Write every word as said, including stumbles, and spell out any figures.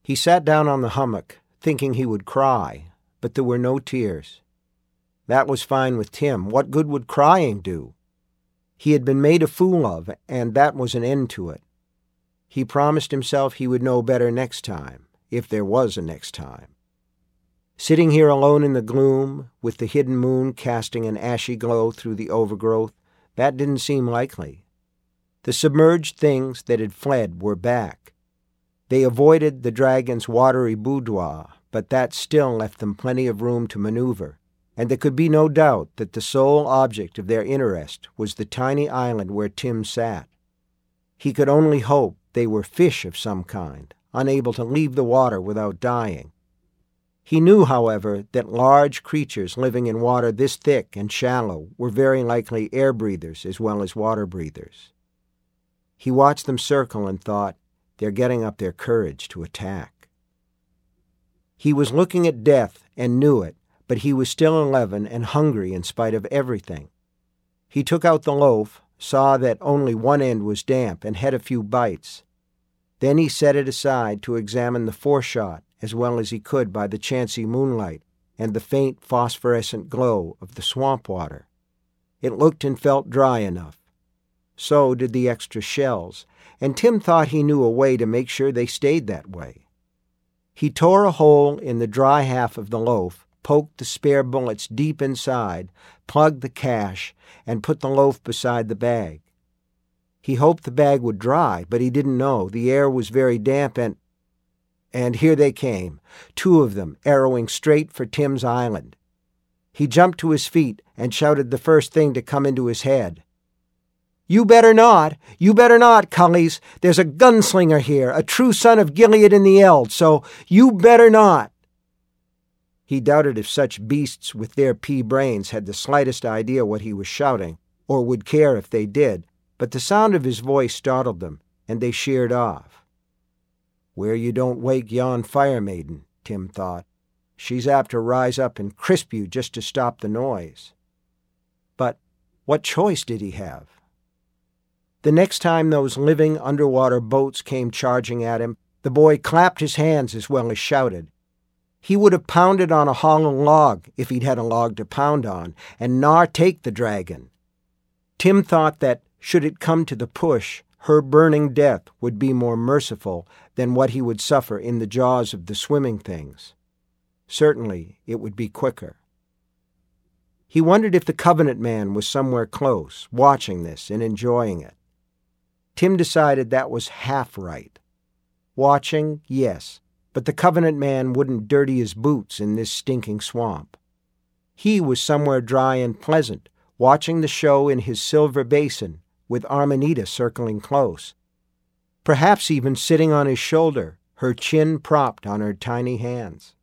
He sat down on the hummock, thinking he would cry, but there were no tears. That was fine with Tim. What good would crying do? He had been made a fool of, and that was an end to it. He promised himself he would know better next time, if there was a next time. Sitting here alone in the gloom, with the hidden moon casting an ashy glow through the overgrowth, that didn't seem likely. The submerged things that had fled were back. They avoided the dragon's watery boudoir, but that still left them plenty of room to maneuver, and there could be no doubt that the sole object of their interest was the tiny island where Tim sat. He could only hope they were fish of some kind, unable to leave the water without dying. He knew, however, that large creatures living in water this thick and shallow were very likely air breathers as well as water breathers. He watched them circle and thought, they're getting up their courage to attack. He was looking at death and knew it, but he was still eleven and hungry in spite of everything. He took out the loaf, saw that only one end was damp, and had a few bites. Then he set it aside to examine the foreshot as well as he could by the chancy moonlight and the faint phosphorescent glow of the swamp water. It looked and felt dry enough. So did the extra shells, and Tim thought he knew a way to make sure they stayed that way. He tore a hole in the dry half of the loaf, poked the spare bullets deep inside, plugged the cache, and put the loaf beside the bag. He hoped the bag would dry, but he didn't know. The air was very damp and... And here they came, two of them, arrowing straight for Tim's island. He jumped to his feet and shouted the first thing to come into his head. "You better not! You better not, cullies! There's a gunslinger here, a true son of Gilead in the Eld, so you better not!" He doubted if such beasts with their pea brains had the slightest idea what he was shouting, or would care if they did, but the sound of his voice startled them, and they sheered off. Where you don't wake yon fire maiden, Tim thought. She's apt to rise up and crisp you just to stop the noise. But what choice did he have? The next time those living underwater boats came charging at him, the boy clapped his hands as well as shouted. He would have pounded on a hollow log if he'd had a log to pound on, and nar take the dragon. Tim thought that, should it come to the push, her burning death would be more merciful than what he would suffer in the jaws of the swimming things. Certainly, it would be quicker. He wondered if the Covenant man was somewhere close, watching this and enjoying it. Tim decided that was half right. Watching, yes, but the Covenant man wouldn't dirty his boots in this stinking swamp. He was somewhere dry and pleasant, watching the show in his silver basin, with Armanita circling close, perhaps even sitting on his shoulder, her chin propped on her tiny hands.